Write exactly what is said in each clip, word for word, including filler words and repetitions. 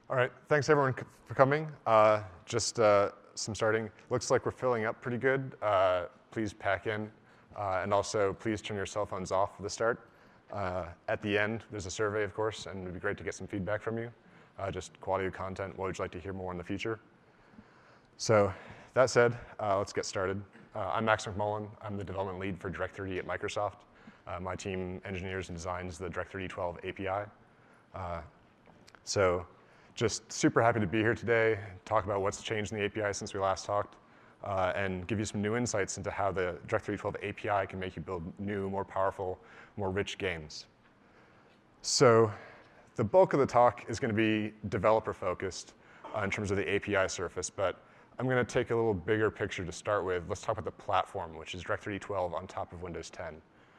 All right, thanks everyone for coming. Uh, just uh, some starting. Looks like we're filling up pretty good. Uh, please pack in. Uh, and also, please turn your cell phones off for the start. Uh, at the end, there's a survey, of course, and it'd be great to get some feedback from you. Uh, just quality of content, what would you like to hear more in the future? So that said, uh, let's get started. Uh, I'm Max McMullen. I'm the development lead for Direct thirty at Microsoft. Uh, my team engineers and designs the Direct thirty twelve A P I. Uh, so just super happy to be here today, talk about what's changed in the A P I since we last talked, uh, and give you some new insights into how the Direct thirty twelve A P I can make you build new, more powerful, more rich games. So the bulk of the talk is going to be developer-focused uh, in terms of the A P I surface, but I'm going to take a little bigger picture to start with. Let's talk about the platform, which is Direct thirty twelve on top of Windows ten.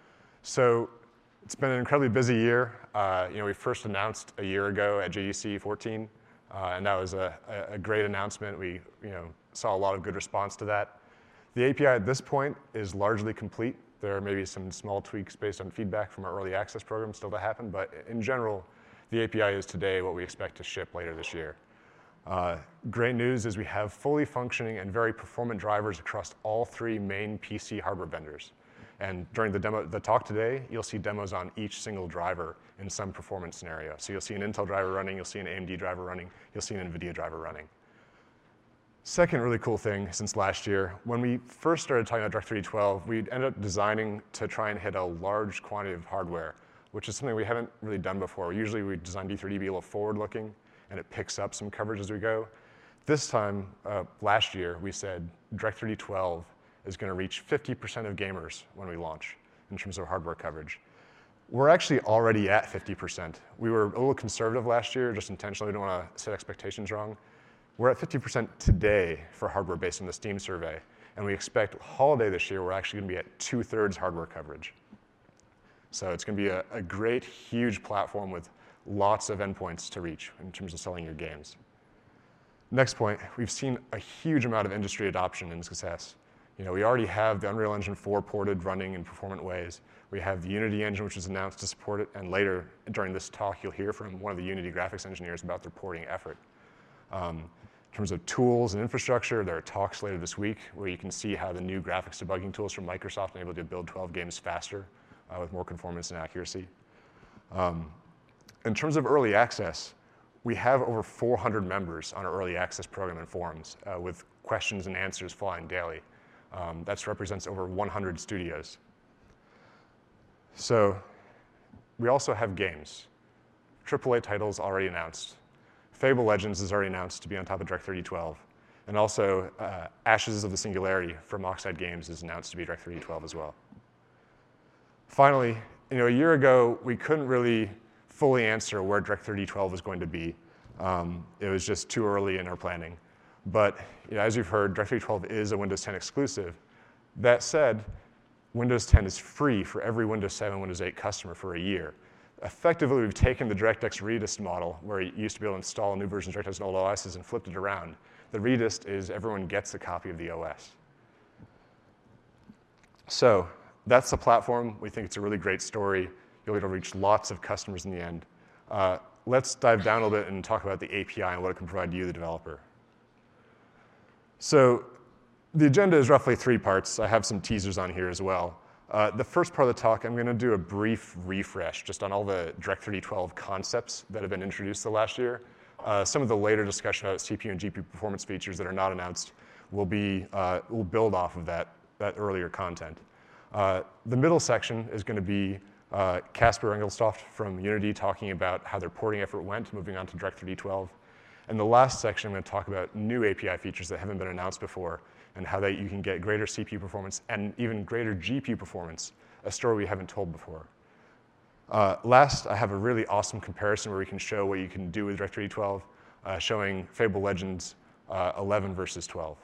So it's been an incredibly busy year. Uh, you know, we first announced a year ago at J D C fourteen, uh, and that was a, a great announcement. We you know, saw a lot of good response to that. The A P I at this point is largely complete. There may be some small tweaks based on feedback from our early access program still to happen, but in general, the A P I is today what we expect to ship later this year. Uh, great news is we have fully functioning and very performant drivers across all three main P C hardware vendors. And during the demo, the talk today, you'll see demos on each single driver in some performance scenario. So you'll see an Intel driver running, you'll see an A M D driver running, you'll see an NVIDIA driver running. Second really cool thing since last year, when we first started talking about Direct thirty twelve, we ended up designing to try and hit a large quantity of hardware, which is something we haven't really done before. Usually we design D three D to be a little forward-looking, and it picks up some coverage as we go. This time, uh, last year, we said Direct thirty twelve is going to reach fifty percent of gamers when we launch in terms of hardware coverage. We're actually already at fifty percent. We were a little conservative last year, just intentionally. We don't want to set expectations wrong. We're at fifty percent today for hardware based on the Steam survey, and we expect holiday this year, we're actually going to be at two-thirds hardware coverage. So it's going to be a, a great, huge platform with lots of endpoints to reach in terms of selling your games. Next point, we've seen a huge amount of industry adoption and success. You know, we already have the Unreal Engine four ported running in performant ways. We have the Unity engine, which was announced to support it, and later during this talk, you'll hear from one of the Unity graphics engineers about their porting effort. Um, in terms of tools and infrastructure, there are talks later this week where you can see how the new graphics debugging tools from Microsoft enable you to build twelve games faster uh, with more conformance and accuracy. Um, in terms of early access, we have over four hundred members on our early access program and forums uh, with questions and answers flying daily. Um, that represents over one hundred studios. So we also have games. triple A titles already announced. Fable Legends is already announced to be on top of Direct thirty twelve. And also uh, Ashes of the Singularity from Oxide Games is announced to be Direct thirty twelve as well. Finally, you know, a year ago, we couldn't really fully answer where Direct thirty twelve was going to be. Um, it was just too early in our planning. But you know, as you've heard, Direct thirty twelve is a Windows ten exclusive. That said, Windows ten is free for every Windows seven, Windows eight customer for a year. Effectively, we've taken the DirectX Redist model, where you used to be able to install new versions of DirectX on old O Ss, and flipped it around. The Redist is everyone gets a copy of the O S. So that's the platform. We think it's a really great story. You'll be able to reach lots of customers in the end. Uh, let's dive down a little bit and talk about the A P I and what it can provide you, the developer. So the agenda is roughly three parts. I have some teasers on here as well. Uh, the first part of the talk, I'm going to do a brief refresh just on all the Direct thirty twelve concepts that have been introduced the last year. Uh, some of the later discussion about C P U and G P U performance features that are not announced will be uh, will build off of that, that earlier content. Uh, the middle section is going to be uh, Casper Engelstoft from Unity talking about how their porting effort went, moving on to Direct thirty twelve. And the last section, I'm going to talk about new A P I features that haven't been announced before, and how that you can get greater C P U performance and even greater G P U performance, a story we haven't told before. Uh, last, I have a really awesome comparison where we can show what you can do with Direct thirty twelve, uh, showing Fable Legends uh, eleven versus twelve.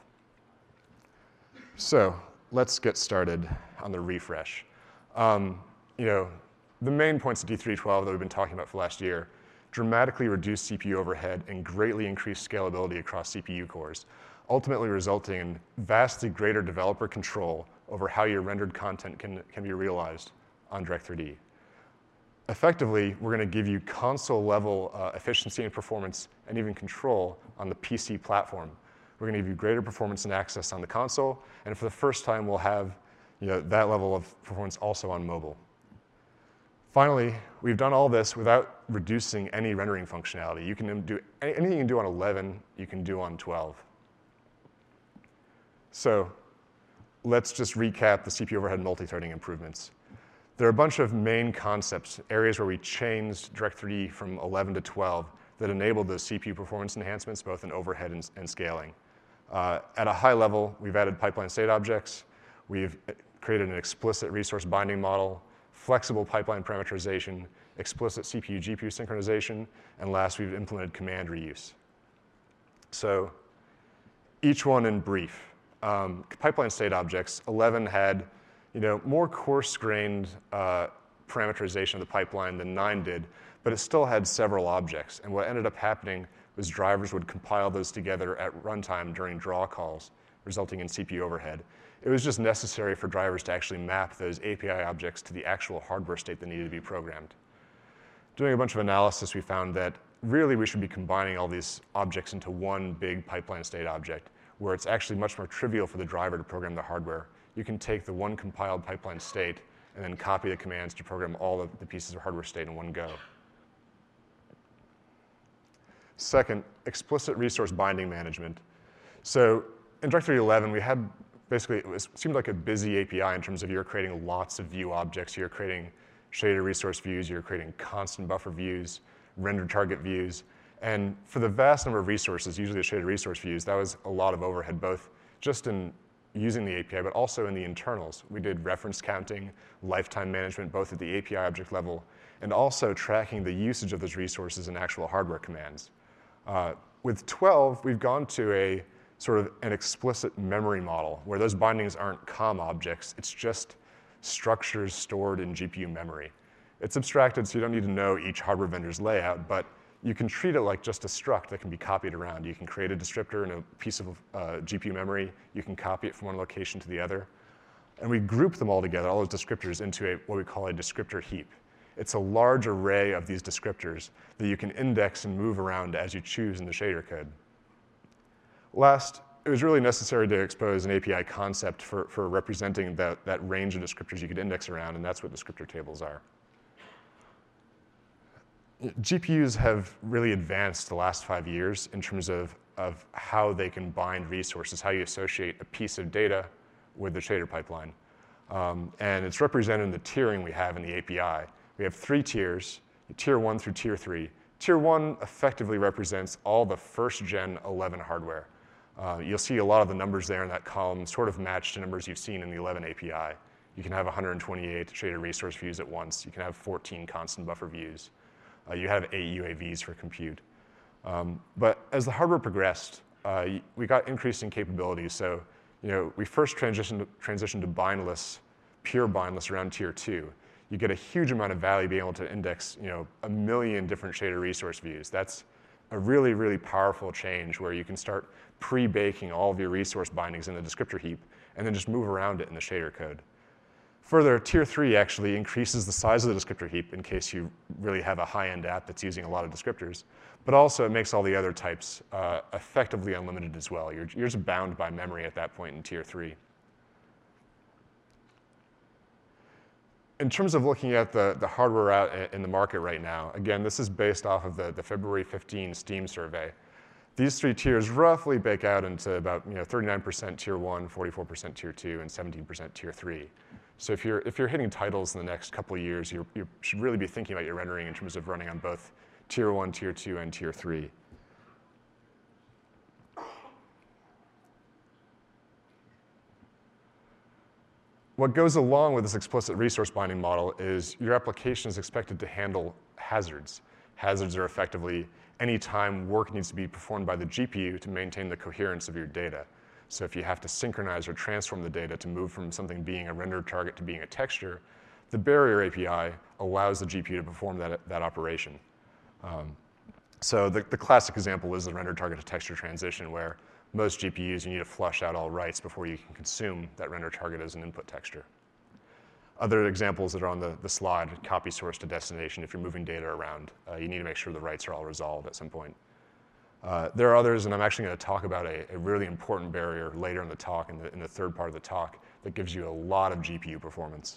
So let's get started on the refresh. Um, you know, the main points of D three twelve that we've been talking about for the last year: dramatically reduce C P U overhead and greatly increase scalability across C P U cores, ultimately resulting in vastly greater developer control over how your rendered content can, can be realized on Direct three D. effectively, we're going to give you console-level uh, efficiency and performance and even control on the P C platform. We're going to give you greater performance and access on the console, and for the first time, we'll have you know, that level of performance also on mobile. Finally, we've done all this without reducing any rendering functionality. You can do anything you can do on eleven, you can do on twelve. So let's just recap the C P U overhead multi-threading improvements. There are a bunch of main concepts, areas where we changed Direct three D from eleven to twelve that enabled those C P U performance enhancements, both in overhead and, and scaling. Uh, at a high level, we've added pipeline state objects. We've created an explicit resource binding model, flexible pipeline parameterization, explicit C P U G P U synchronization, and last, we've implemented command reuse. So each one in brief. Um, pipeline state objects, eleven had you know, more coarse-grained uh, parameterization of the pipeline than nine did, but it still had several objects. And what ended up happening was drivers would compile those together at runtime during draw calls, resulting in C P U overhead. It was just necessary for drivers to actually map those A P I objects to the actual hardware state that needed to be programmed. Doing a bunch of analysis, we found that really we should be combining all these objects into one big pipeline state object, where it's actually much more trivial for the driver to program the hardware. You can take the one compiled pipeline state and then copy the commands to program all of the pieces of hardware state in one go. Second, explicit resource binding management. So in Direct three D eleven, we had basically, it, was, it seemed like a busy A P I in terms of you're creating lots of view objects, you're creating shader resource views, you're creating constant buffer views, render target views. And for the vast number of resources, usually the shader resource views, that was a lot of overhead, both just in using the A P I, but also in the internals. We did reference counting, lifetime management, both at the A P I object level, and also tracking the usage of those resources in actual hardware commands. Uh, with twelve, we've gone to a sort of an explicit memory model, where those bindings aren't COM objects, it's just structures stored in G P U memory. It's abstracted, so you don't need to know each hardware vendor's layout, but you can treat it like just a struct that can be copied around. You can create a descriptor in a piece of uh, G P U memory. You can copy it from one location to the other. And we group them all together, all those descriptors, into a, what we call a descriptor heap. It's a large array of these descriptors that you can index and move around as you choose in the shader code. Last, it was really necessary to expose an A P I concept for, for representing that, that range of descriptors you could index around, and that's what descriptor tables are. G P Us have really advanced the last five years in terms of, of how they can bind resources, how you associate a piece of data with the shader pipeline. Um, and it's represented in the tiering we have in the A P I. We have three tiers, tier one through tier three. Tier one effectively represents all the first-gen eleven hardware. Uh, you'll see a lot of the numbers there in that column sort of match to numbers you've seen in the eleven A P I. You can have one hundred twenty-eight shader resource views at once. You can have fourteen constant buffer views. Uh, you have eight U A Vs for compute. Um, but as the hardware progressed, uh, we got increasing capabilities. So, you know, we first transitioned to, transitioned to bindless, pure bindless around tier two. You get a huge amount of value being able to index, you know, a million different shader resource views. That's a really, really powerful change where you can start pre-baking all of your resource bindings in the descriptor heap and then just move around it in the shader code. Further, tier three actually increases the size of the descriptor heap in case you really have a high-end app that's using a lot of descriptors, but also it makes all the other types uh, effectively unlimited as well. You're, you're just bound by memory at that point in tier three. In terms of looking at the, the hardware out in the market right now, again, this is based off of the, the February fifteenth Steam survey. These three tiers roughly bake out into about you know, thirty-nine percent tier one, forty-four percent tier two, and seventeen percent tier three. So if you're, if you're hitting titles in the next couple of years, you're, you should really be thinking about your rendering in terms of running on both tier one, tier two, and tier three. What goes along with this explicit resource binding model is your application is expected to handle hazards. Hazards are effectively any time work needs to be performed by the G P U to maintain the coherence of your data. So if you have to synchronize or transform the data to move from something being a render target to being a texture, the barrier A P I allows the G P U to perform that, that operation. Um, so the, the classic example is the render target to texture transition, where most G P Us, you need to flush out all writes before you can consume that render target as an input texture. Other examples that are on the, the slide, copy source to destination. If you're moving data around, uh, you need to make sure the writes are all resolved at some point. Uh, there are others, and I'm actually going to talk about a, a really important barrier later in the talk, in the, in the third part of the talk, that gives you a lot of G P U performance.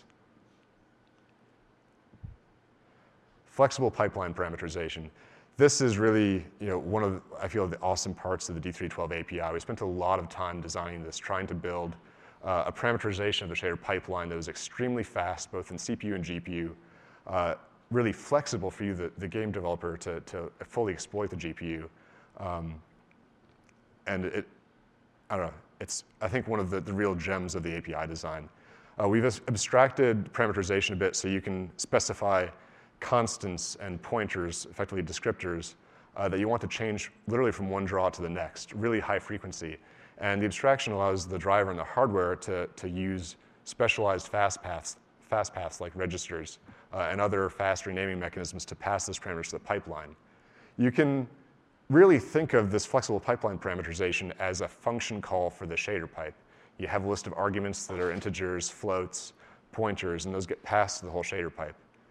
Flexible pipeline parameterization. This is really, you know, one of, I feel, the awesome parts of the D three twelve A P I. We spent a lot of time designing this, trying to build uh, a parameterization of the shader pipeline that was extremely fast, both in C P U and G P U, uh, really flexible for you, the, the game developer, to, to fully exploit the G P U. Um, and it, I don't know, it's, I think, one of the, the real gems of the A P I design. Uh, we've abstracted parameterization a bit so you can specify constants and pointers, effectively descriptors, uh, that you want to change literally from one draw to the next, really high frequency. And the abstraction allows the driver and the hardware to, to use specialized fast paths, fast paths like registers uh, and other fast renaming mechanisms to pass those parameters to the pipeline. You can really think of this flexible pipeline parameterization as a function call for the shader pipe. You have a list of arguments that are integers, floats, pointers, and those get passed to the whole shader pipe.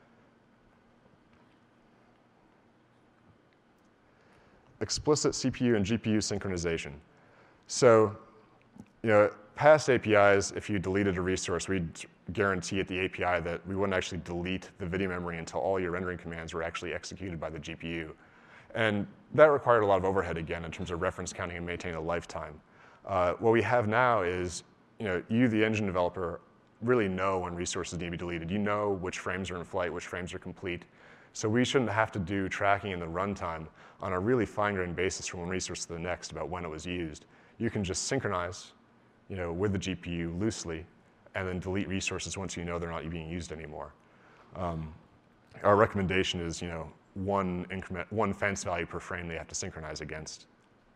Explicit C P U and G P U synchronization. So, you know, past A P Is, if you deleted a resource, we'd guarantee at the A P I that we wouldn't actually delete the video memory until all your rendering commands were actually executed by the G P U. And that required a lot of overhead, again, in terms of reference counting and maintaining a lifetime. Uh, what we have now is, you know, you, the engine developer, really know when resources need to be deleted. You know which frames are in flight, which frames are complete. So we shouldn't have to do tracking in the runtime on a really fine-grained basis from one resource to the next about when it was used. You can just synchronize, you know, with the G P U loosely, and then delete resources once you know they're not being used anymore. Um, our recommendation is, you know, one increment, one fence value per frame they have to synchronize against.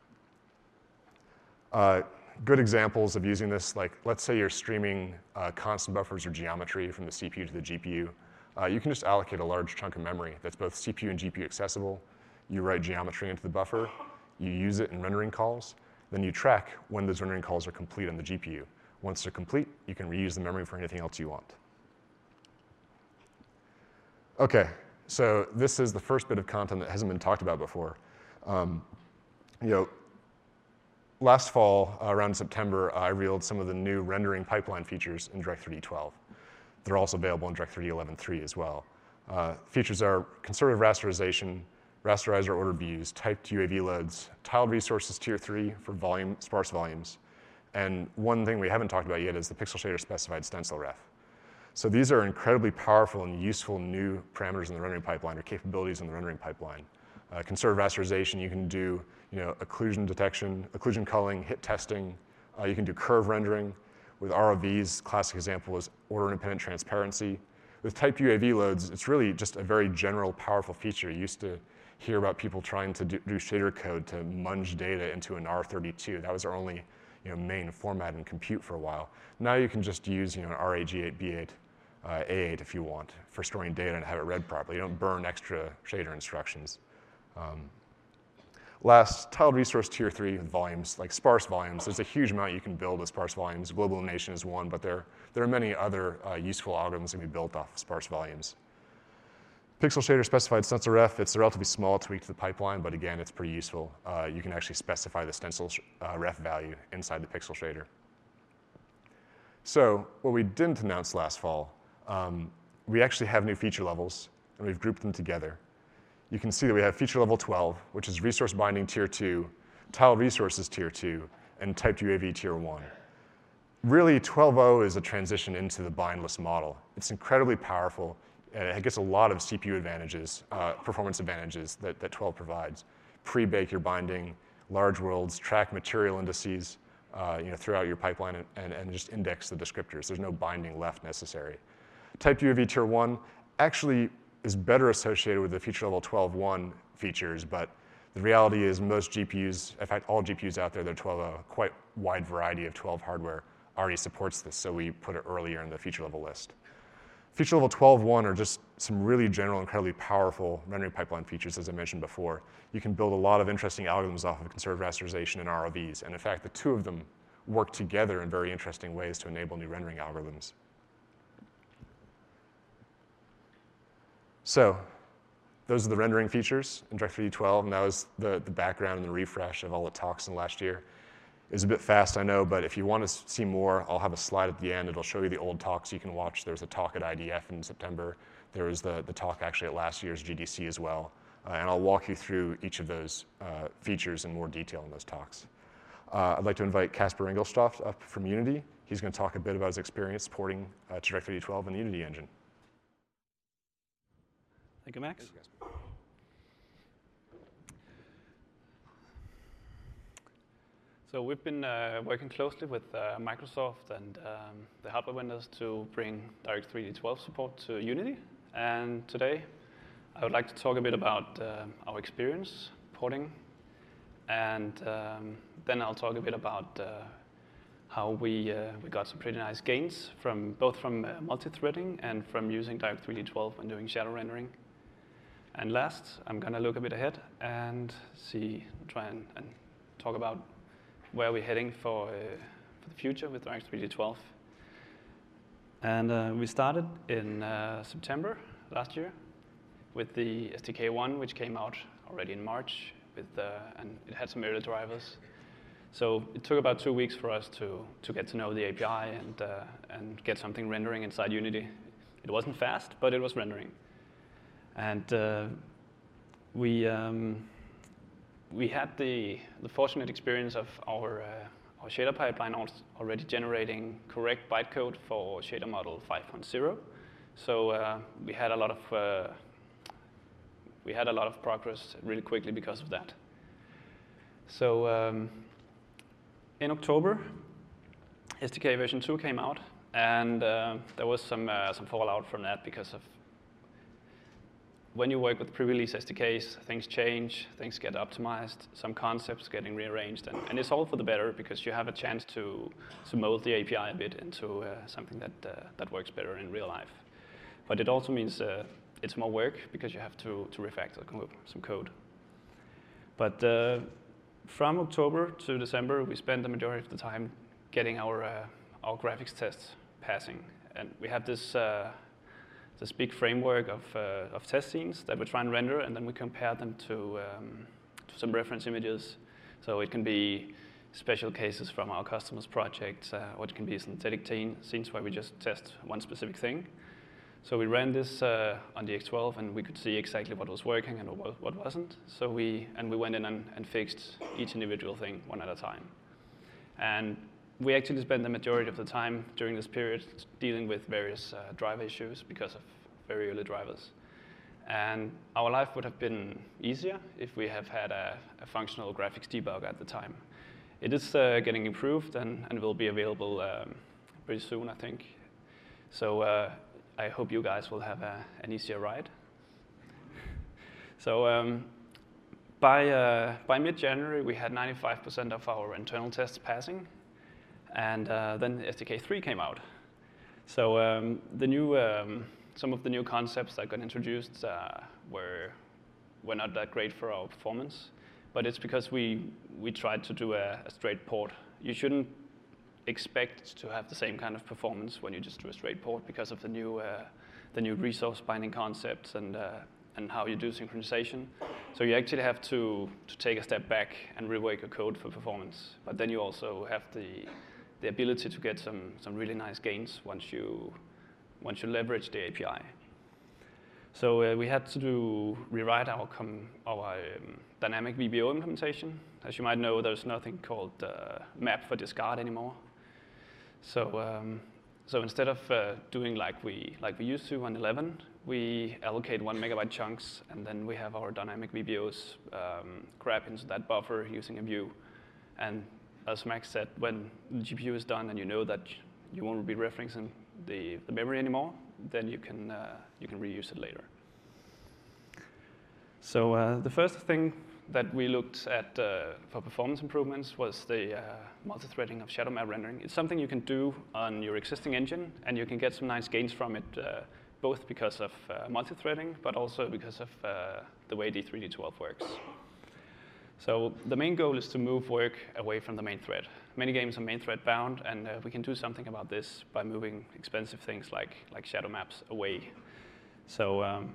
Uh, good examples of using this, like let's say you're streaming uh, constant buffers or geometry from the C P U to the G P U. Uh, you can just allocate a large chunk of memory that's both C P U and G P U accessible. You write geometry into the buffer, you use it in rendering calls, then you track when those rendering calls are complete on the G P U. Once they're complete, you can reuse the memory for anything else you want. Okay, so this is the first bit of content that hasn't been talked about before. Um, you know, last fall, uh, around September, I revealed some of the new rendering pipeline features in Direct three D twelve. They're also available in Direct three D eleven point three as well. Uh, features are conservative rasterization, rasterizer order views, typed U A V loads, tiled resources tier three for volume, sparse volumes. And one thing we haven't talked about yet is the pixel shader specified stencil ref. So these are incredibly powerful and useful new parameters in the rendering pipeline, or capabilities in the rendering pipeline. Uh, conservative rasterization, you can do, you know, occlusion detection, occlusion culling, hit testing. Uh, you can do curve rendering. With R O Vs, classic example is order-independent transparency. With typed U A V loads, it's really just a very general, powerful feature. You used to hear about people trying to do, do shader code to munge data into an R thirty-two. That was our only, you know, main format in compute for a while. Now you can just use, you know, an R A G eight, B eight, uh, A eight if you want for storing data and have it read properly. You don't burn extra shader instructions. Um, Last, tiled resource tier three with volumes, like sparse volumes. There's a huge amount you can build with sparse volumes. Global elimination is one, but there, there are many other uh, useful algorithms that can be built off of sparse volumes. Pixel shader specified stencil ref, it's a relatively small tweak to the pipeline, but again, it's pretty useful. Uh, you can actually specify the stencil uh, ref value inside the pixel shader. So what we didn't announce last fall, um, we actually have new feature levels, and we've grouped them together. You can see that we have feature level twelve, which is resource binding tier two, tiled resources tier two, and typed U A V tier one. Really, twelve point oh is a transition into the bindless model. It's incredibly powerful, and it gets a lot of C P U advantages, uh, performance advantages that, that twelve provides. Pre-bake your binding, large worlds, track material indices uh, you know, throughout your pipeline, and, and, and just index the descriptors. There's no binding left necessary. Typed U A V tier one actually is better associated with the feature level twelve point one features, but the reality is most G P Us, in fact all G P Us out there that are twelve point oh, quite wide variety of twelve hardware already supports this, so we put it earlier in the feature level list. Feature level twelve point one are just some really general, incredibly powerful rendering pipeline features, as I mentioned before. You can build a lot of interesting algorithms off of conservative rasterization and R O Vs, and in fact the two of them work together in very interesting ways to enable new rendering algorithms. So those are the rendering features in Direct three D twelve, and that was the, the background and the refresh of all the talks in the last year. It was a bit fast, I know, but if you want to see more, I'll have a slide at the end. It'll show you the old talks you can watch. There was a talk at I D F in September. There was the, the talk actually at last year's G D C as well. Uh, and I'll walk you through each of those uh, features in more detail in those talks. Uh, I'd like to invite Casper Engelstoft up from Unity. He's going to talk a bit about his experience porting uh, to Direct three D twelve in the Unity engine. Thank you, Max. Thank you, So we've been uh, working closely with uh, Microsoft and um, the hardware vendors to bring Direct three D twelve support to Unity. And today, I would like to talk a bit about uh, our experience porting. And um, then I'll talk a bit about uh, how we, uh, we got some pretty nice gains from both from uh, multi-threading and from using Direct three D twelve when doing shadow rendering. And last, I'm going to look a bit ahead and see, try and, and talk about where we're heading for, uh, for the future with Direct three D twelve. And uh, we started in uh, September last year with the S D K one, which came out already in March, with, uh, and it had some early drivers. So it took about two weeks for us to, to get to know the A P I and, uh, and get something rendering inside Unity. It wasn't fast, but it was rendering. And uh, we, um, we had the, the fortunate experience of our, uh, our shader pipeline already generating correct bytecode for shader model five point oh. So uh, we had a lot of uh, we had a lot of progress really quickly because of that. So um, in October, S D K version two came out, and uh, there was some uh, some fallout from that because of when you work with pre-release S D Ks, things change, things get optimized, some concepts getting rearranged, and, and it's all for the better because you have a chance to, to mold the A P I a bit into uh, something that, uh, that works better in real life. But it also means uh, it's more work because you have to, to refactor some code. But uh, from October to December, we spent the majority of the time getting our, uh, our graphics tests passing. And we have this uh, this big framework of, uh, of test scenes that we try and render, and then we compare them to, um, to some reference images. So it can be special cases from our customers' projects, uh, or it can be synthetic scenes where we just test one specific thing. So we ran this uh, on the X twelve, and we could see exactly what was working and what wasn't. So we, and we went in and, and fixed each individual thing one at a time. And we actually spent the majority of the time during this period dealing with various uh, driver issues because of very early drivers. And our life would have been easier if we have had a, a functional graphics debugger at the time. It is uh, getting improved and, and will be available um, pretty soon, I think. So uh, I hope you guys will have a, an easier ride. So um, by, uh, by mid-January, we had ninety-five percent of our internal tests passing. And uh, then S D K three came out. So um, the new, um, some of the new concepts that got introduced uh, were, were not that great for our performance. But it's because we, we tried to do a, a straight port. You shouldn't expect to have the same kind of performance when you just do a straight port because of the new, uh, the new resource binding concepts and, uh, and how you do synchronization. So you actually have to, to take a step back and rework your code for performance. But then you also have the the ability to get some, some really nice gains once you, once you leverage the A P I. So uh, we had to do, rewrite our, com, our um, dynamic V B O implementation. As you might know, there's nothing called uh, map for discard anymore. So, um, so instead of uh, doing like we, like we used to on eleven, we allocate one megabyte chunks, and then we have our dynamic V B Os um, grab into that buffer using a view. And as Max said, when the G P U is done and you know that you won't be referencing the, the memory anymore, then you can, uh, you can reuse it later. So uh, the first thing that we looked at uh, for performance improvements was the uh, multi-threading of shadow map rendering. It's something you can do on your existing engine, and you can get some nice gains from it, uh, both because of uh, multi-threading, but also because of uh, the way D three D twelve works. So the main goal is to move work away from the main thread. Many games are main thread bound, and uh, we can do something about this by moving expensive things like, like shadow maps away. So um,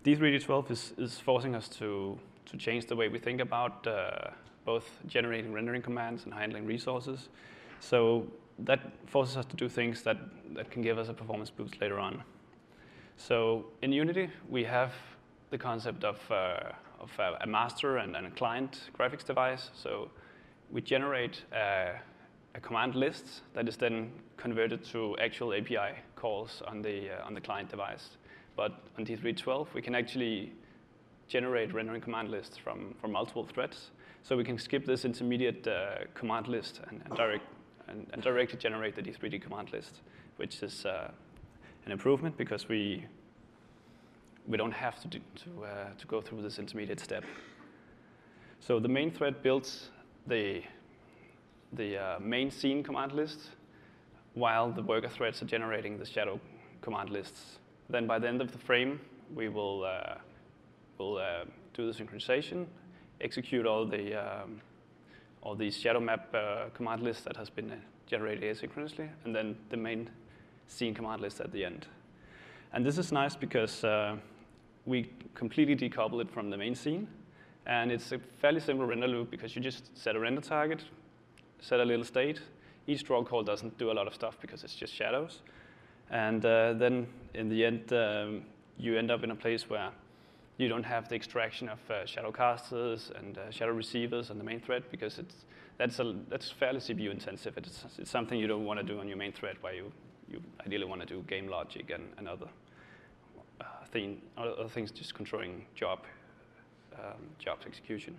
D three D twelve is, is forcing us to, to change the way we think about uh, both generating rendering commands and handling resources. So that forces us to do things that, that can give us a performance boost later on. So in Unity, we have the concept of, uh, of a, a master and, and a client graphics device. So we generate a, a command list that is then converted to actual A P I calls on the, uh, on the client device. But on D three twelve, we can actually generate rendering command lists from, from multiple threads. So we can skip this intermediate uh, command list and, and, direct, and, and directly generate the D three D command list, which is uh, an improvement because we, we don't have to, do, to, uh, to go through this intermediate step. So the main thread builds the, the uh, main scene command list, while the worker threads are generating the shadow command lists. Then by the end of the frame, we will uh, will uh, do the synchronization, execute all the um, all these shadow map uh, command lists that has been uh, generated asynchronously, and then the main scene command list at the end. And this is nice because uh, we completely decouple it from the main scene, and it's a fairly simple render loop because you just set a render target, set a little state. Each draw call doesn't do a lot of stuff because it's just shadows. And uh, then in the end, um, you end up in a place where you don't have the extraction of uh, shadow casters and uh, shadow receivers on the main thread because it's, that's, a, that's fairly C P U intensive. It's, it's something you don't want to do on your main thread where you, you ideally want to do game logic and, and other, uh, thing, other things just controlling job, um, job execution.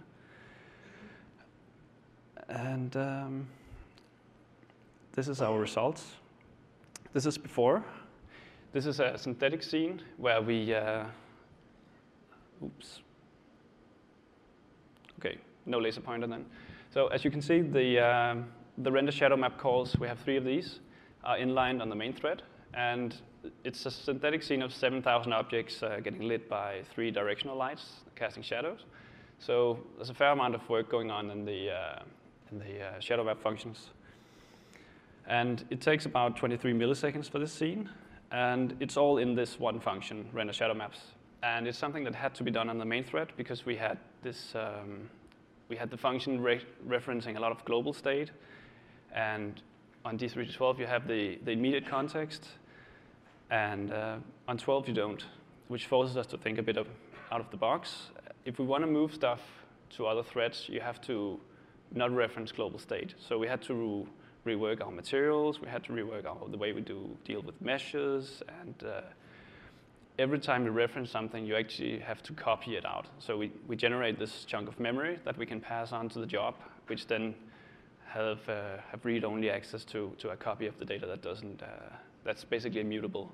And um, this is our results. This is before. This is a synthetic scene where we, uh, oops. Okay, no laser pointer then. So as you can see, the, uh, the render shadow map calls, we have three of these, are inlined on the main thread. And it's a synthetic scene of seven thousand objects uh, getting lit by three directional lights, casting shadows. So there's a fair amount of work going on in the, uh, in the uh, shadow map functions. And it takes about twenty-three milliseconds for this scene. And it's all in this one function, render shadow maps. And it's something that had to be done on the main thread because we had this, um, we had the function re referencing a lot of global state. And on D three twelve, you have the, the immediate context. And uh, on twelve, you don't, which forces us to think a bit of out of the box. If we want to move stuff to other threads, you have to not reference global state. So we had to rework our materials, we had to rework our, the way we do deal with meshes, and uh, every time you reference something, you actually have to copy it out. So we, we generate this chunk of memory that we can pass on to the job, which then have, uh, have read-only access to, to a copy of the data that doesn't, uh, that's basically immutable.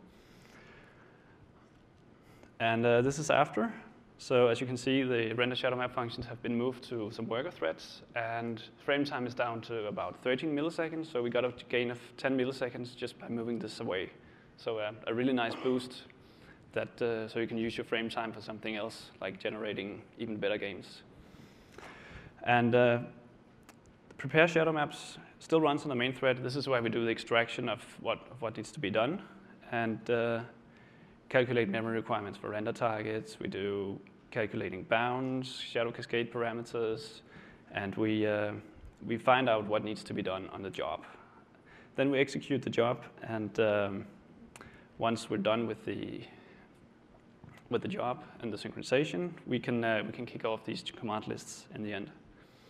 And uh, this is after. So as you can see, the render shadow map functions have been moved to some worker threads, and frame time is down to about thirteen milliseconds. So we got a gain of ten milliseconds just by moving this away. So uh, a really nice boost that uh, so you can use your frame time for something else, like generating even better games. And uh, prepare shadow maps still runs on the main thread. This is where we do the extraction of what, of what needs to be done, and uh, calculate memory requirements for render targets. We do calculating bounds, shadow cascade parameters, and we, uh, we find out what needs to be done on the job. Then we execute the job, and um, once we're done with the, with the job and the synchronization, we can, uh, we can kick off these command lists in the end.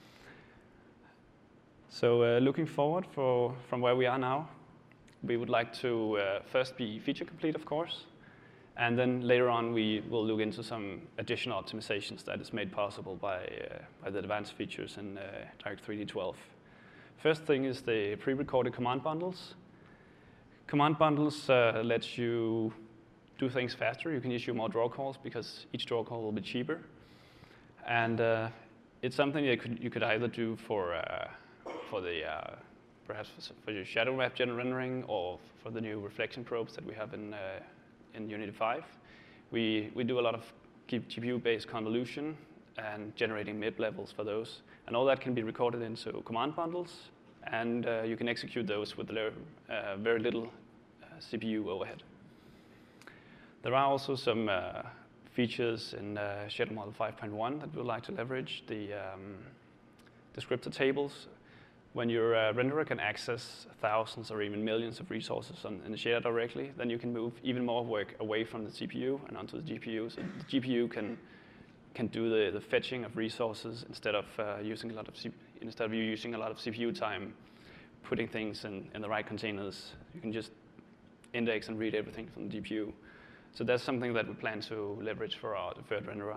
So uh, looking forward for, from where we are now, we would like to uh, first be feature complete, of course. And then later on, we will look into some additional optimizations that is made possible by, uh, by the advanced features in uh, Direct three D twelve. First thing is the pre-recorded command bundles. Command bundles uh, let you do things faster. You can issue more draw calls because each draw call will be cheaper. And uh, it's something that could, you could either do for, uh, for the, uh, perhaps for your shadow map gen rendering, or for the new reflection probes that we have in uh, in Unity five. We, we do a lot of G P U-based convolution and generating mid levels for those. And all that can be recorded into command bundles, and uh, you can execute those with uh, very little uh, C P U overhead. There are also some uh, features in uh, Shader Model five point one that we would like to leverage. The um, descriptor tables. When your uh, renderer can access thousands or even millions of resources on, in the shader directly, then you can move even more work away from the C P U and onto the G P U. So the G P U can can do the, the fetching of resources instead of uh, using a lot of C instead of you using a lot of C P U time putting things in, in the right containers. You can just index and read everything from the G P U. So that's something that we plan to leverage for our third renderer.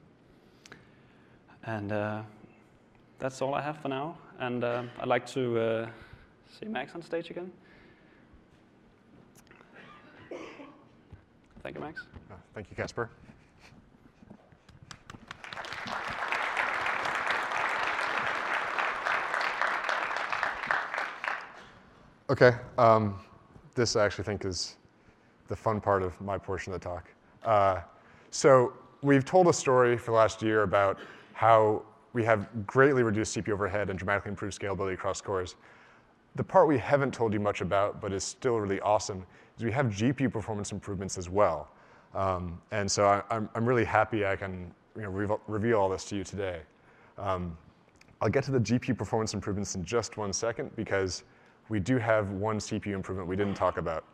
And uh, that's all I have for now. And uh, I'd like to uh, see Max on stage again. Thank you, Max. Uh, thank you, Casper. Okay, um, this I actually think is the fun part of my portion of the talk. Uh, so we've told a story for the last year about how we have greatly reduced C P U overhead and dramatically improved scalability across cores. The part we haven't told you much about, but is still really awesome, is we have G P U performance improvements as well. Um, and so I, I'm, I'm really happy I can you know, reveal, reveal all this to you today. Um, I'll get to the G P U performance improvements in just one second, because we do have one C P U improvement we didn't talk about.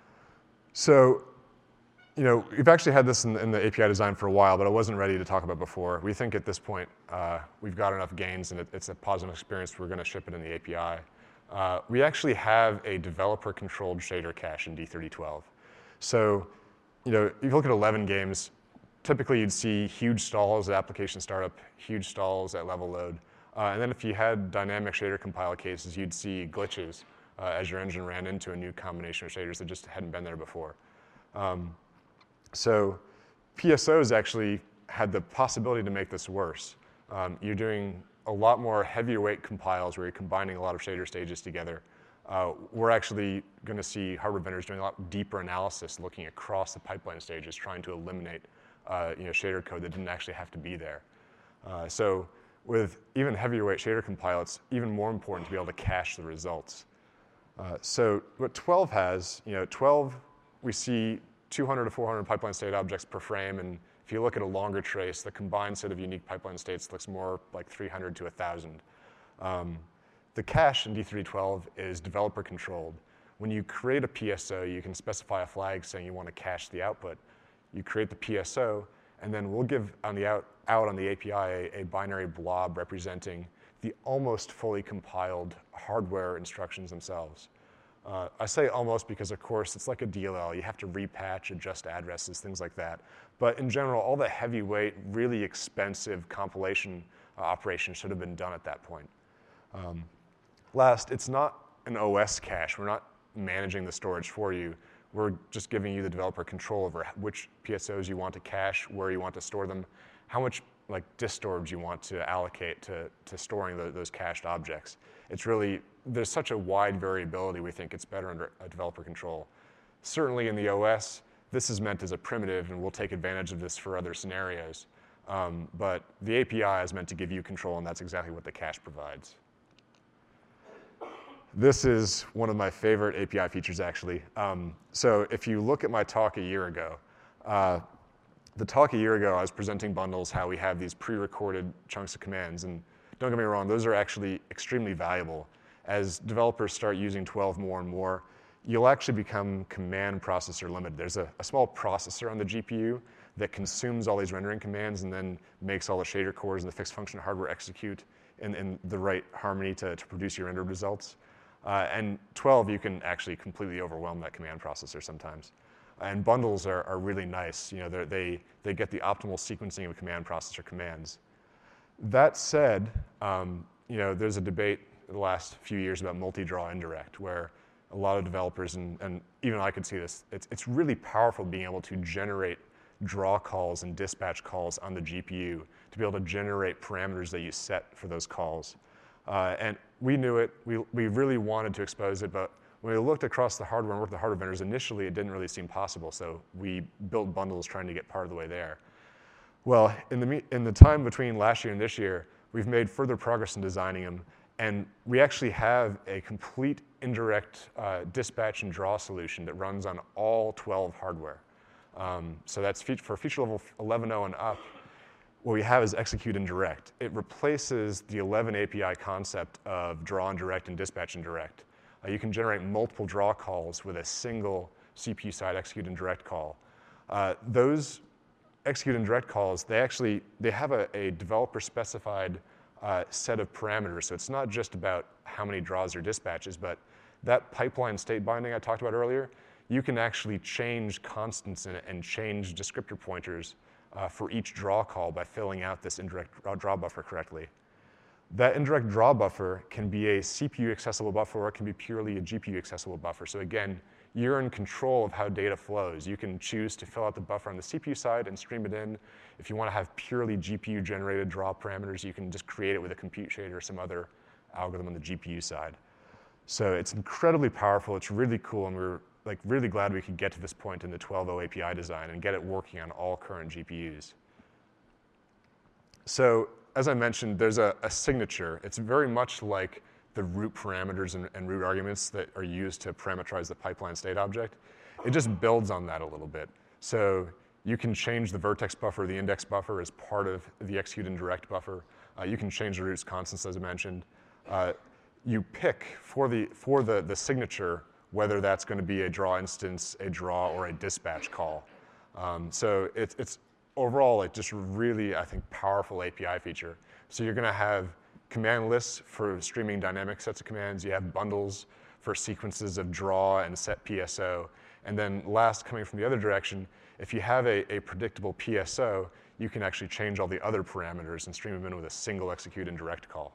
So, you know, we've actually had this in, in the A P I design for a while, but I wasn't ready to talk about before. We think at this point uh, we've got enough gains and it, it's a positive experience. We're going to ship it in the A P I. Uh, we actually have a developer-controlled shader cache in D thirty twelve. So, you know, if you look at eleven games, typically you'd see huge stalls at application startup, huge stalls at level load. Uh, and then if you had dynamic shader compile cases, you'd see glitches uh, as your engine ran into a new combination of shaders that just hadn't been there before. Um, so P S Os actually had the possibility to make this worse. Um, you're doing a lot more heavyweight compiles where you're combining a lot of shader stages together. Uh, we're actually going to see hardware vendors doing a lot deeper analysis, looking across the pipeline stages, trying to eliminate uh, you know, shader code that didn't actually have to be there. Uh, so with even heavyweight shader compile, it's even more important to be able to cache the results. Uh, so what twelve has, you know, twelve, we see two hundred to four hundred pipeline state objects per frame, and if you look at a longer trace, the combined set of unique pipeline states looks more like three hundred to one thousand. Um, the cache in D three twelve is developer controlled. When you create a P S O, you can specify a flag saying you want to cache the output. You create the P S O, and then we'll give on the out, out on the A P I a, a binary blob representing the almost fully compiled hardware instructions themselves. Uh, I say almost because, of course, it's like a D L L. You have to repatch, adjust addresses, things like that. But in general, all the heavyweight, really expensive compilation uh, operations should have been done at that point. Um, last, it's not an O S cache. We're not managing the storage for you. We're just giving you the developer control over which P S Os you want to cache, where you want to store them, how much like disk storage you want to allocate to, to storing the, those cached objects. It's really, there's such a wide variability, we think it's better under a developer control. Certainly in the O S, this is meant as a primitive, and we'll take advantage of this for other scenarios. Um, but the A P I is meant to give you control, and that's exactly what the cache provides. This is one of my favorite A P I features, actually. Um, so if you look at my talk a year ago, uh, the talk a year ago, I was presenting bundles, how we have these pre-recorded chunks of commands. And don't get me wrong, those are actually extremely valuable. As developers start using twelve more and more, you'll actually become command processor limited. There's a, a small processor on the G P U that consumes all these rendering commands and then makes all the shader cores and the fixed function hardware execute in, in the right harmony to, to produce your rendered results. Uh, and twelve, you can actually completely overwhelm that command processor sometimes. And bundles are, are really nice. You know, they, they get the optimal sequencing of command processor commands. That said, um, you know, there's a debate in the last few years about multi-draw indirect, where a lot of developers, and, and even I could see this, it's, it's really powerful being able to generate draw calls and dispatch calls on the G P U to be able to generate parameters that you set for those calls. Uh, and we knew it, we, we really wanted to expose it, but when we looked across the hardware and worked with the hardware vendors, initially it didn't really seem possible, so we built bundles trying to get part of the way there. Well, in the, in the time between last year and this year, we've made further progress in designing them, and we actually have a complete indirect uh, dispatch and draw solution that runs on all twelve hardware. Um, so that's fe for feature level eleven point oh and up, what we have is execute and direct. It replaces the eleven A P I concept of draw and direct and dispatch and direct. Uh, you can generate multiple draw calls with a single C P U side execute and direct call. Uh, those execute and direct calls, they actually, they have a, a developer specified uh, set of parameters. So it's not just about how many draws or dispatches, but that pipeline state binding I talked about earlier, you can actually change constants in it and change descriptor pointers uh, for each draw call by filling out this indirect draw buffer correctly. That indirect draw buffer can be a C P U accessible buffer, or it can be purely a G P U accessible buffer. So again, you're in control of how data flows. You can choose to fill out the buffer on the C P U side and stream it in. If you want to have purely G P U generated draw parameters, you can just create it with a compute shader or some other algorithm on the G P U side. So it's incredibly powerful. It's really cool, and we're like really glad we could get to this point in the twelve point oh A P I design and get it working on all current G P Us. So as I mentioned, there's a, a signature. It's very much like the root parameters and, and root arguments that are used to parameterize the pipeline state object. It just builds on that a little bit. So you can change the vertex buffer, the index buffer as part of the execute and direct buffer. Uh, you can change the root's constants, as I mentioned. Uh, you pick for the, for the, the signature whether that's going to be a draw instance, a draw, or a dispatch call. Um, so it, it's overall like just really, I think, powerful A P I feature. So you're going to have command lists for streaming dynamic sets of commands. You have bundles for sequences of draw and set P S O. And then last, coming from the other direction, if you have a, a predictable P S O, you can actually change all the other parameters and stream them in with a single execute and direct call.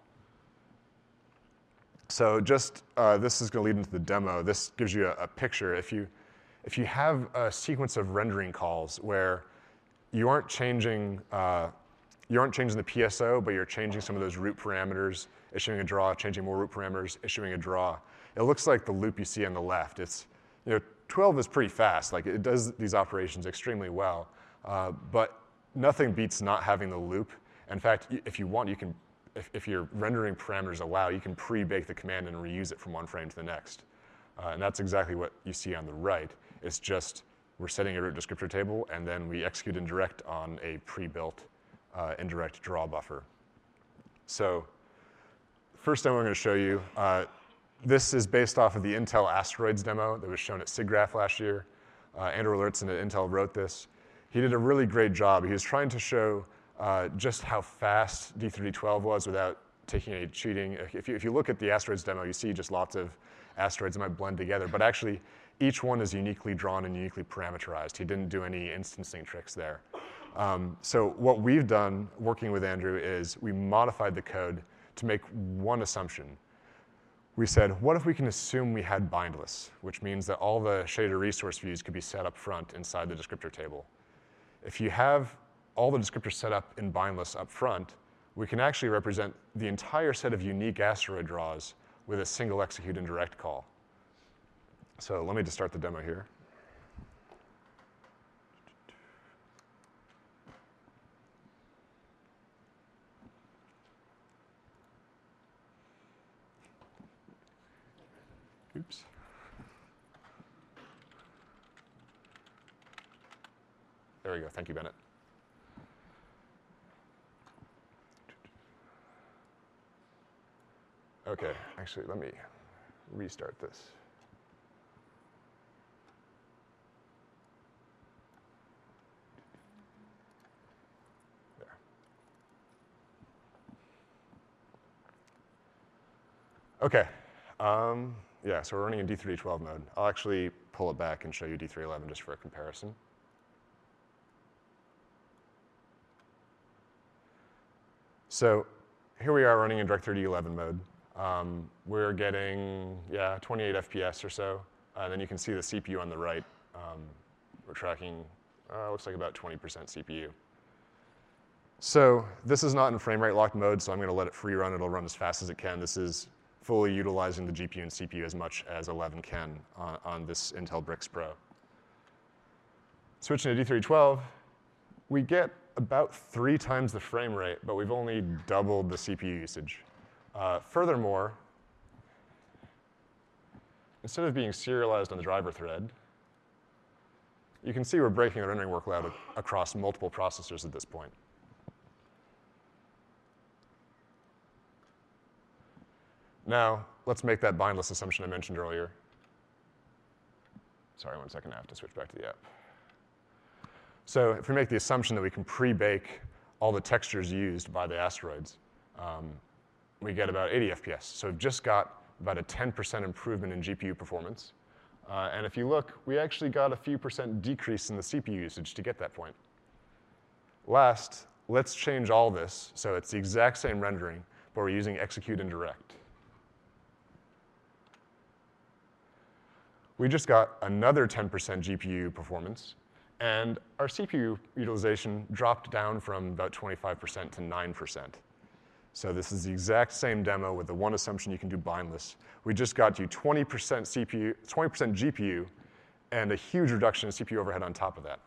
So just, uh, this is going to lead into the demo. This gives you a, a picture. If you, if you have a sequence of rendering calls where you aren't changing, uh, you aren't changing the P S O, but you're changing some of those root parameters, issuing a draw, changing more root parameters, issuing a draw. It looks like the loop you see on the left. It's, you know, twelve is pretty fast. Like, it does these operations extremely well, uh, but nothing beats not having the loop. In fact, if you want, you can, if, if your rendering parameters allow, you can pre-bake the command and reuse it from one frame to the next. Uh, and that's exactly what you see on the right. It's just, we're setting a root descriptor table, and then we execute indirect on a pre-built uh, indirect draw buffer. So first demo I'm going to show you, uh, this is based off of the Intel Asteroids demo that was shown at SIGGRAPH last year. Uh, Andrew Alertson at Intel wrote this. He did a really great job. He was trying to show uh, just how fast D three D twelve was without taking any cheating. If you, if you look at the Asteroids demo, you see just lots of asteroids that might blend together, but actually each one is uniquely drawn and uniquely parameterized. He didn't do any instancing tricks there. Um, so what we've done working with Andrew is we modified the code to make one assumption. We said, what if we can assume we had bindless, which means that all the shader resource views could be set up front inside the descriptor table. If you have all the descriptors set up in bindless up front, we can actually represent the entire set of unique asteroid draws with a single execute indirect call. So let me just start the demo here. Oops. There we go. Thank you, Bennett. Okay, actually, let me restart this. There. Okay. Um, yeah, so we're running in D three D twelve mode. I'll actually pull it back and show you D three eleven just for a comparison. So here we are running in Direct3D eleven mode. Um, we're getting, yeah, twenty-eight F P S or so. Uh, then you can see the C P U on the right. Um, we're tracking, uh, looks like about twenty percent C P U. So this is not in frame rate locked mode, so I'm going to let it free run. It'll run as fast as it can. This is fully utilizing the G P U and C P U as much as eleven can on, on this Intel Brix Pro. Switching to D three twelve, we get about three times the frame rate, but we've only doubled the C P U usage. Uh, furthermore, instead of being serialized on the driver thread, you can see we're breaking the rendering workload across multiple processors at this point. Now, let's make that bindless assumption I mentioned earlier. Sorry, one second, I have to switch back to the app. So if we make the assumption that we can pre-bake all the textures used by the asteroids, um, we get about eighty F P S. So we've just got about a ten percent improvement in G P U performance. Uh, and if you look, we actually got a few percent decrease in the C P U usage to get that point. Last, let's change all this so it's the exact same rendering, but we're using execute and direct. We just got another ten percent G P U performance, and our C P U utilization dropped down from about twenty-five percent to nine percent. So this is the exact same demo with the one assumption you can do bindless. We just got you twenty percent C P U, twenty percent G P U, and a huge reduction in C P U overhead on top of that.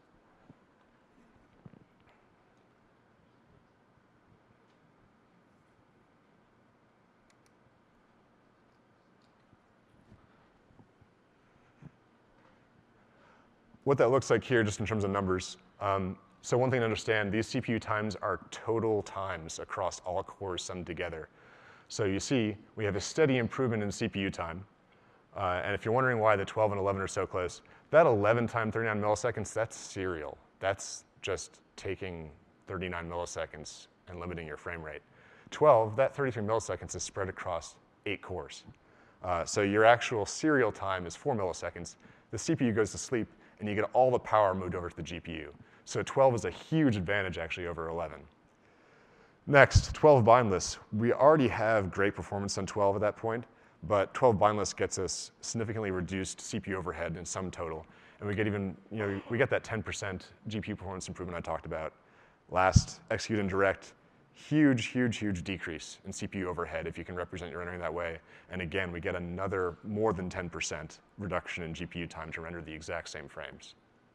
What that looks like here, just in terms of numbers. Um, so one thing to understand, these C P U times are total times across all cores summed together. So you see, we have a steady improvement in C P U time. Uh, and if you're wondering why the twelve and eleven are so close, that eleven time thirty-nine milliseconds, that's serial. That's just taking thirty-nine milliseconds and limiting your frame rate. twelve, that thirty-three milliseconds is spread across eight cores. Uh, so your actual serial time is four milliseconds. The C P U goes to sleep, and you get all the power moved over to the G P U. So twelve is a huge advantage, actually, over eleven. Next, twelve bindless. We already have great performance on twelve at that point, but twelve bindless gets us significantly reduced C P U overhead in sum total. And we get even, you know, we get that ten percent G P U performance improvement I talked about. Last, execute and direct. Huge, huge, huge decrease in C P U overhead if you can represent your rendering that way. And again, we get another more than ten percent reduction in G P U time to render the exact same frames.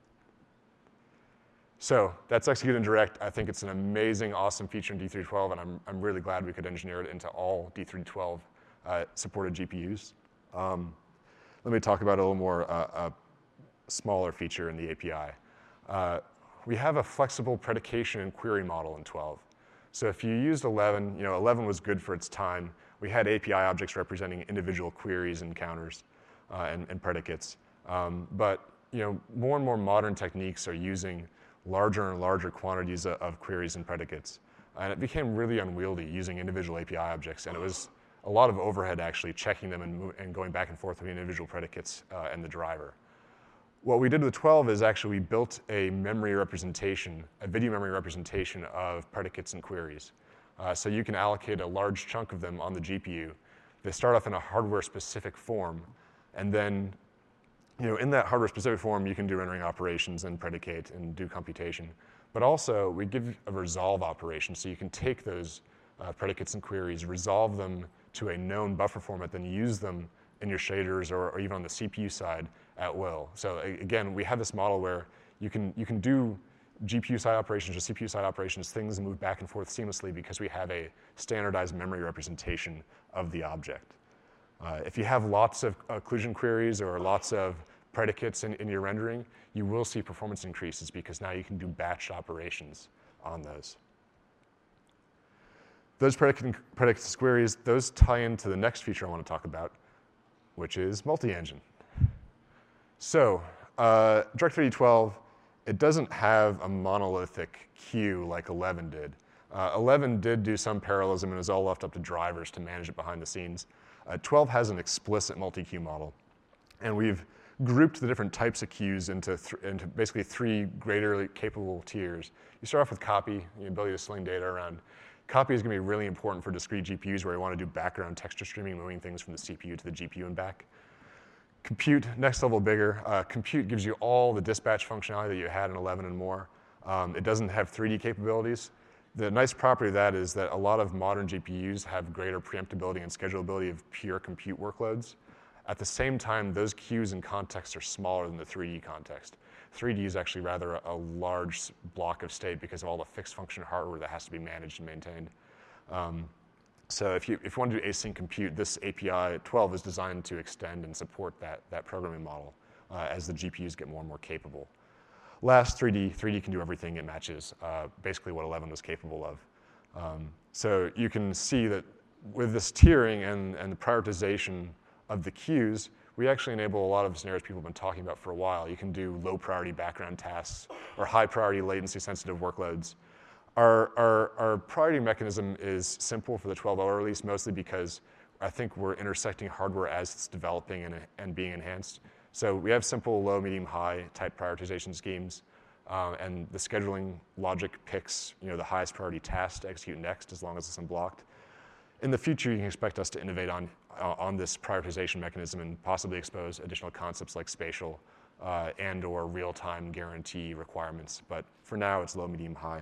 So that's execute and direct. I think it's an amazing, awesome feature in D three twelve, and I'm, I'm really glad we could engineer it into all D three twelve uh, supported G P Us. Um, let me talk about a little more uh, a smaller feature in the A P I. Uh, we have a flexible predication and query model in twelve. So if you used eleven, you know, eleven was good for its time. We had A P I objects representing individual queries and counters uh, and, and predicates. Um, but you know, more and more modern techniques are using larger and larger quantities of, of queries and predicates. And it became really unwieldy using individual A P I objects. And it was a lot of overhead actually checking them and, and going back and forth between individual predicates uh, and the driver. What we did with twelve is actually we built a memory representation, a video memory representation of predicates and queries. Uh, so you can allocate a large chunk of them on the G P U. They start off in a hardware-specific form, and then, you know, in that hardware-specific form, you can do rendering operations and predicate and do computation. But also, we give a resolve operation, so you can take those uh, predicates and queries, resolve them to a known buffer format, then use them in your shaders or, or even on the C P U side at will. So again, we have this model where you can, you can do G P U side operations or C P U side operations, things move back and forth seamlessly because we have a standardized memory representation of the object. Uh, if you have lots of occlusion queries or lots of predicates in, in your rendering, you will see performance increases because now you can do batch operations on those. Those predicate, predicates and queries, those tie into the next feature I want to talk about, which is multi-engine. So uh, Direct three D twelve, it doesn't have a monolithic queue like eleven did. Uh, eleven did do some parallelism and it was all left up to drivers to manage it behind the scenes. Uh, twelve has an explicit multi-queue model. And we've grouped the different types of queues into, th into basically three greater capable tiers. You start off with copy, the ability to sling data around. Copy is going to be really important for discrete G P Us where you want to do background texture streaming, moving things from the C P U to the G P U and back. Compute, next level bigger. Uh, compute gives you all the dispatch functionality that you had in eleven and more. Um, it doesn't have three D capabilities. The nice property of that is that a lot of modern G P Us have greater preemptibility and schedulability of pure compute workloads. At the same time, those queues and contexts are smaller than the three D context. three D is actually rather a, a large block of state because of all the fixed function hardware that has to be managed and maintained. Um, So if you, if you want to do async compute, this A P I twelve is designed to extend and support that, that programming model. uh, as the G P Us get more and more capable. Last, three D. three D can do everything it matches, uh, basically what eleven was capable of. Um, so you can see that with this tiering and, and the prioritization of the queues, we actually enable a lot of the scenarios people have been talking about for a while. You can do low priority background tasks or high priority latency sensitive workloads. Our, our, our priority mechanism is simple for the twelve oh release, mostly because I think we're intersecting hardware as it's developing and, and being enhanced. So we have simple low, medium, high type prioritization schemes, uh, and the scheduling logic picks you know, the highest priority task to execute next as long as it's unblocked. In the future, you can expect us to innovate on, uh, on this prioritization mechanism and possibly expose additional concepts like spatial uh, and or real-time guarantee requirements. But for now, it's low, medium, high.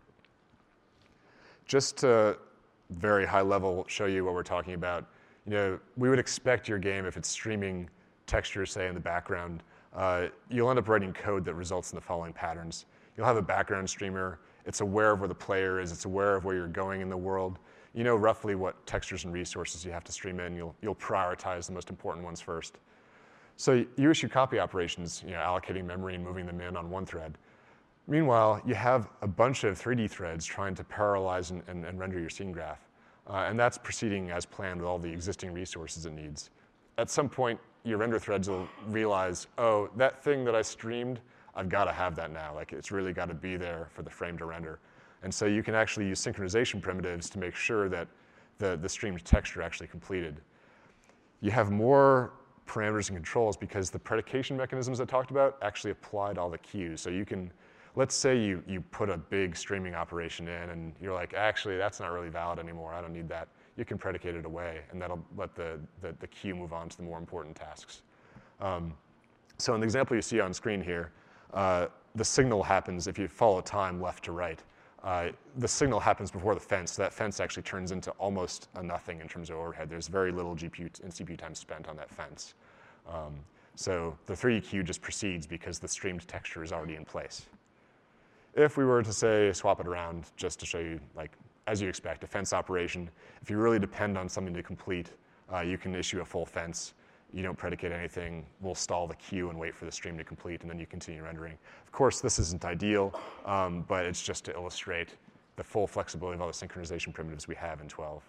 Just to very high level show you what we're talking about, you know, we would expect your game, if it's streaming textures, say, in the background, uh, you'll end up writing code that results in the following patterns. You'll have a background streamer. It's aware of where the player is. It's aware of where you're going in the world. You know roughly what textures and resources you have to stream in. You'll, you'll prioritize the most important ones first. So you issue copy operations, you know, allocating memory and moving them in on one thread. Meanwhile, you have a bunch of three D threads trying to parallelize and, and, and render your scene graph. Uh, and that's proceeding as planned with all the existing resources it needs. At some point, your render threads will realize, oh, that thing that I streamed, I've got to have that now. Like, it's really got to be there for the frame to render. And so you can actually use synchronization primitives to make sure that the, the streamed texture actually completed. You have more parameters and controls because the predication mechanisms I talked about actually apply to all the queues. So you can, let's say you, you put a big streaming operation in and you're like, actually, that's not really valid anymore. I don't need that. You can predicate it away, and that'll let the, the, the queue move on to the more important tasks. Um, so in the example you see on screen here, uh, the signal happens if you follow time left to right. Uh, the signal happens before the fence, so that fence actually turns into almost a nothing in terms of overhead. There's very little G P U and C P U time spent on that fence. Um, so the three D queue just proceeds because the streamed texture is already in place. If we were to say swap it around, just to show you, like, as you expect, a fence operation, if you really depend on something to complete, uh, you can issue a full fence. You don't predicate anything. We'll stall the queue and wait for the stream to complete, and then you continue rendering. Of course, this isn't ideal, um, but it's just to illustrate the full flexibility of all the synchronization primitives we have in twelve.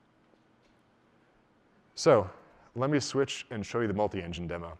So let me switch and show you the multi-engine demo.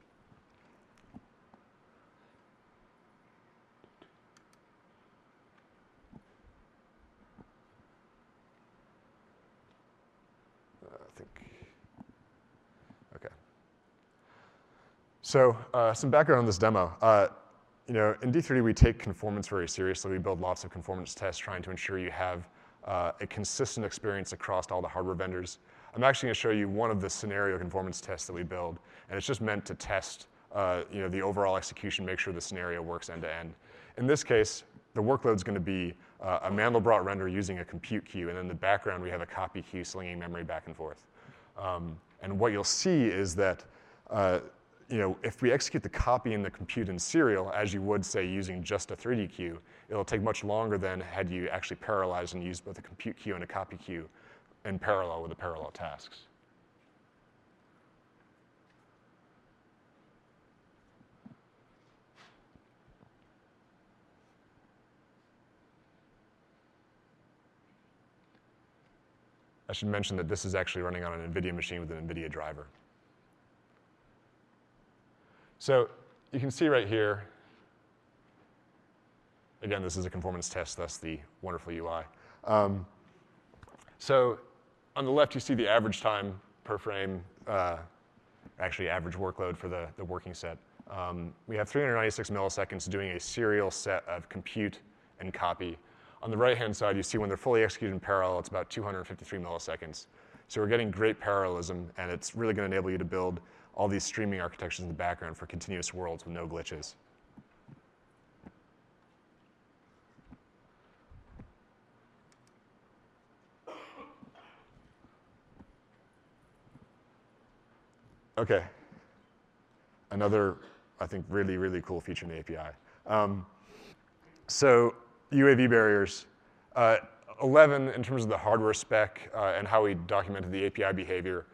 So uh, some background on this demo. Uh, you know, in D three D, we take conformance very seriously. We build lots of conformance tests trying to ensure you have uh, a consistent experience across all the hardware vendors. I'm actually going to show you one of the scenario conformance tests that we build, and it's just meant to test uh, you know, the overall execution, make sure the scenario works end to end. In this case, the workload's going to be uh, a Mandelbrot render using a compute queue, and in the background, we have a copy queue slinging memory back and forth. Um, and what you'll see is that uh, you know, if we execute the copy and the compute in serial, as you would, say, using just a three D queue, it'll take much longer than had you actually parallelized and used both a compute queue and a copy queue in parallel with the parallel tasks. I should mention that this is actually running on an NVIDIA machine with an NVIDIA driver. So you can see right here, again, this is a conformance test, thus the wonderful U I. Um, so on the left, you see the average time per frame, uh, actually average workload for the, the working set. Um, we have three hundred ninety-six milliseconds doing a serial set of compute and copy. On the right-hand side, you see when they're fully executed in parallel, it's about two hundred fifty-three milliseconds. So we're getting great parallelism, and it's really going to enable you to build all these streaming architectures in the background for continuous worlds with no glitches. Okay. Another, I think, really, really cool feature in the A P I. Um, so U A V barriers. Uh, eleven, in terms of the hardware spec uh, and how we documented the A P I behavior,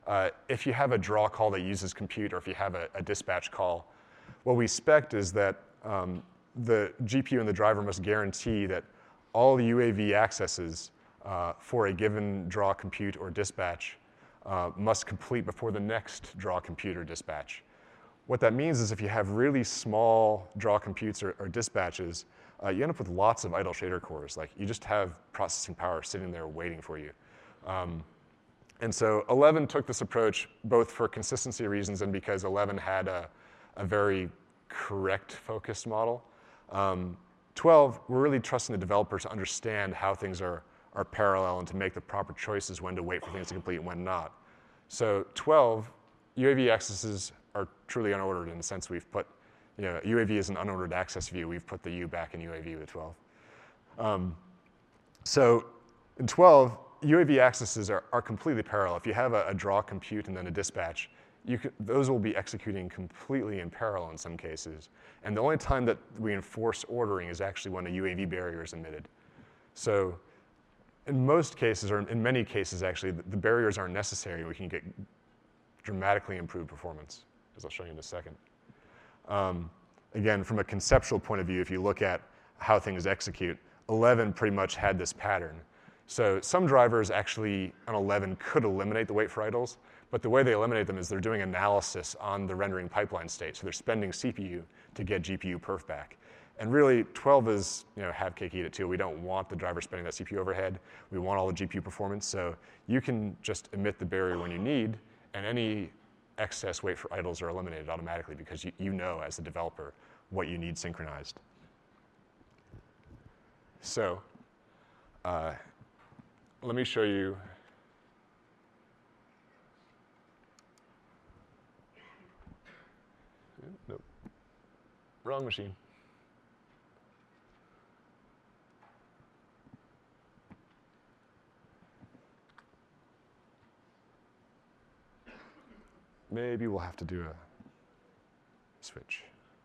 uh, if you have a draw call that uses compute, or if you have a, a dispatch call, what we expect is that um, the G P U and the driver must guarantee that all the U A V accesses uh, for a given draw, compute, or dispatch uh, must complete before the next draw, compute, or dispatch. What that means is if you have really small draw computes or, or dispatches, uh, you end up with lots of idle shader cores. Like, you just have processing power sitting there waiting for you. Um, and so eleven took this approach both for consistency reasons and because eleven had a, a very correct focused model. Um, twelve, we're really trusting the developer to understand how things are, are parallel and to make the proper choices when to wait for things to complete and when not. So twelve, U A V accesses are truly unordered in the sense we've put, you know, U A V is an unordered access view. We've put the U back in U A V with twelve. Um, so in twelve, U A V accesses are, are completely parallel. If you have a, a draw compute and then a dispatch, you can, those will be executing completely in parallel in some cases. And the only time that we enforce ordering is actually when a U A V barrier is emitted. So in most cases, or in many cases actually, the, the barriers aren't necessary. We can get dramatically improved performance, as I'll show you in a second. Um, again, from a conceptual point of view, if you look at how things execute, eleven pretty much had this pattern. So some drivers actually on eleven could eliminate the wait for idles, but the way they eliminate them is they're doing analysis on the rendering pipeline state. So they're spending C P U to get G P U perf back. And really, twelve is, you know, have cake, eat it too. We don't want the driver spending that C P U overhead. We want all the G P U performance. So you can just emit the barrier when you need, and any excess wait for idles are eliminated automatically because you, you know as the developer what you need synchronized. So uh, let me show you. Nope. Wrong machine. Maybe we'll have to do a switch.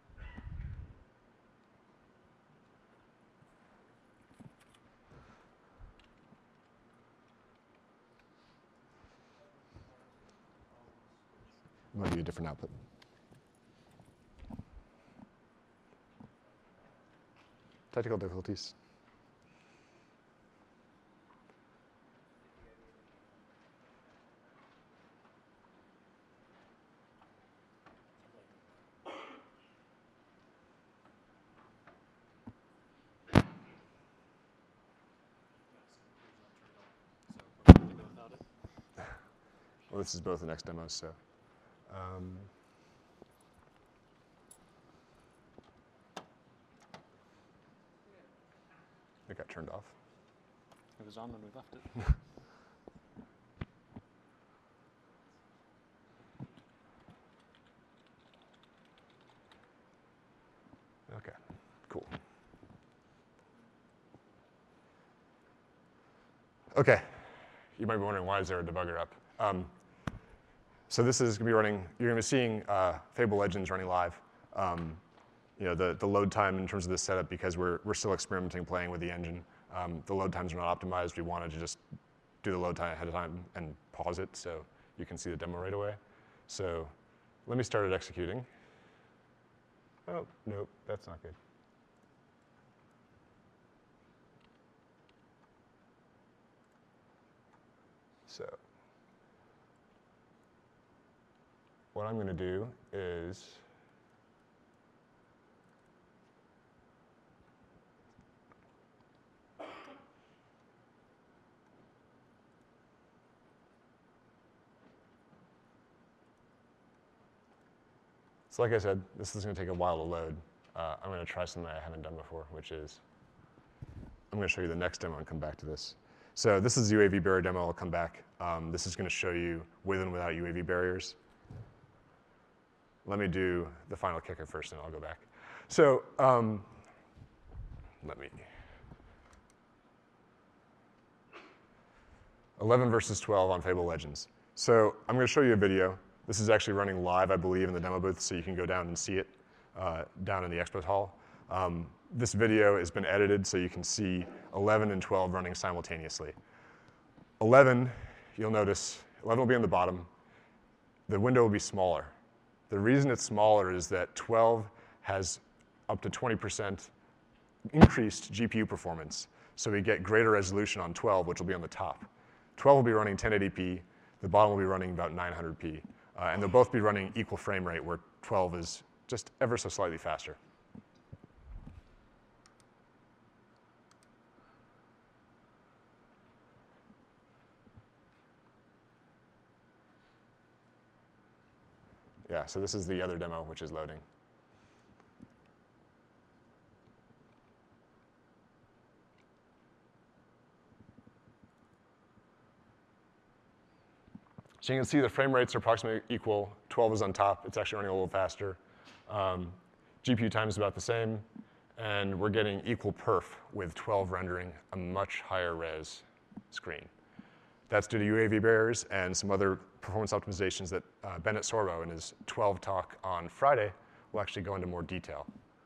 Might be a different output. Technical difficulties. Well, this is both the next demos, so. Um, it got turned off. It was on when we left it. Okay, cool. Okay, you might be wondering, why is there a debugger up? Um, so this is going to be running, you're going to be seeing uh, Fable Legends running live. Um, you know, the, the load time in terms of this setup, because we're, we're still experimenting, playing with the engine. Um, the load times are not optimized. We wanted to just do the load time ahead of time and pause it so you can see the demo right away. So let me start it executing. Oh, nope, that's not good. So what I'm going to do is so like I said, this is going to take a while to load. Uh, I'm going to try something I haven't done before, which is I'm going to show you the next demo and come back to this. So this is the U A V barrier demo. I'll come back. Um, this is going to show you with and without U A V barriers. Let me do the final kicker first, and I'll go back. So um, let me. eleven versus twelve on Fable Legends. So I'm going to show you a video. This is actually running live, I believe, in the demo booth, so you can go down and see it uh, down in the expo hall. Um, this video has been edited so you can see eleven and twelve running simultaneously. eleven, you'll notice, eleven will be on the bottom. the window will be smaller. The reason it's smaller is that twelve has up to twenty percent increased G P U performance. So we get greater resolution on twelve, which will be on the top. twelve will be running ten eighty p. The bottom will be running about nine hundred p. Uh, and they'll both be running equal frame rate, where twelve is just ever so slightly faster. Yeah, so this is the other demo, which is loading. So you can see the frame rates are approximately equal. twelve is on top. It's actually running a little faster. Um, G P U time is about the same. And we're getting equal perf with twelve rendering a much higher res screen. That's due to U A V barriers and some other performance optimizations that uh, Bennett Sorbo in his twelve talk on Friday will actually go into more detail.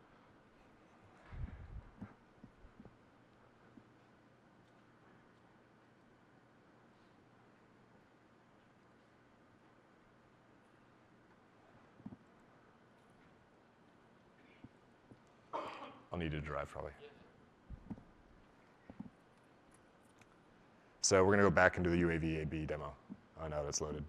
I'll need to drive probably. So we're going to go back into the U A V A B demo. Oh, now that's loaded.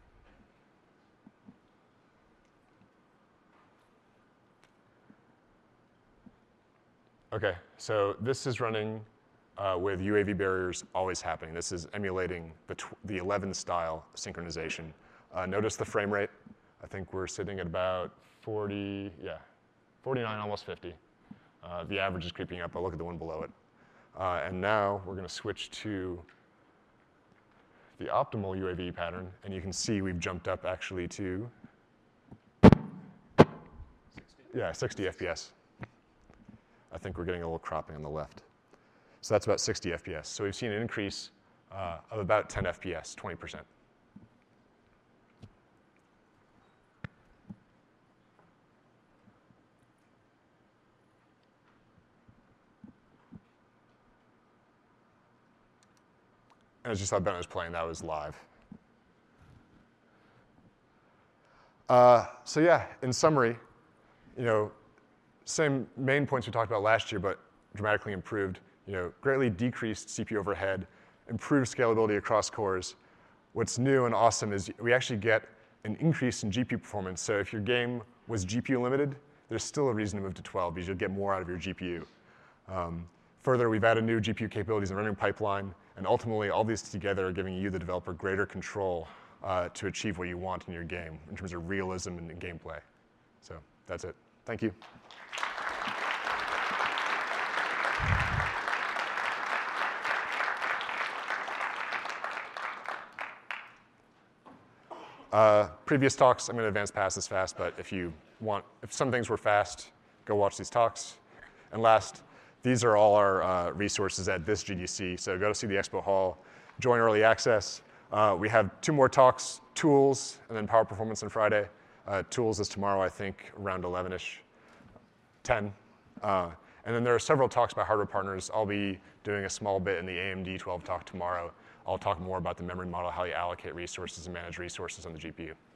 OK, so this is running uh, with U A V barriers always happening. This is emulating the, the eleven style synchronization. Uh, notice the frame rate. I think we're sitting at about forty, yeah, forty-nine, almost fifty. Uh, the average is creeping up. I'll look at the one below it. Uh, and now we're going to switch to the optimal U A V pattern. And you can see we've jumped up actually to sixty. Yeah, sixty F P S. I think we're getting a little cropping on the left. So that's about sixty F P S. So we've seen an increase uh, of about ten F P S, twenty percent. As you saw Ben was playing, that was live. Uh, so yeah, in summary, you know, same main points we talked about last year, but dramatically improved. You know, greatly decreased C P U overhead, improved scalability across cores. What's new and awesome is we actually get an increase in G P U performance. So if your game was G P U limited, there's still a reason to move to twelve because you'll get more out of your G P U. Um, further, we've added new G P U capabilities in the rendering pipeline. And ultimately, all these together are giving you, the developer, greater control uh, to achieve what you want in your game in terms of realism and, and gameplay. So that's it. Thank you. Uh, previous talks, I'm going to advance past this fast, but if you want, if some things were fast, go watch these talks. And last, these are all our uh, resources at this G D C. So go to see the expo hall, join early access. Uh, we have two more talks, tools, and then power performance on Friday. Uh, tools is tomorrow, I think, around eleven-ish, ten. Uh, and then there are several talks by hardware partners. I'll be doing a small bit in the A M D twelve talk tomorrow. I'll talk more about the memory model, how you allocate resources and manage resources on the G P U.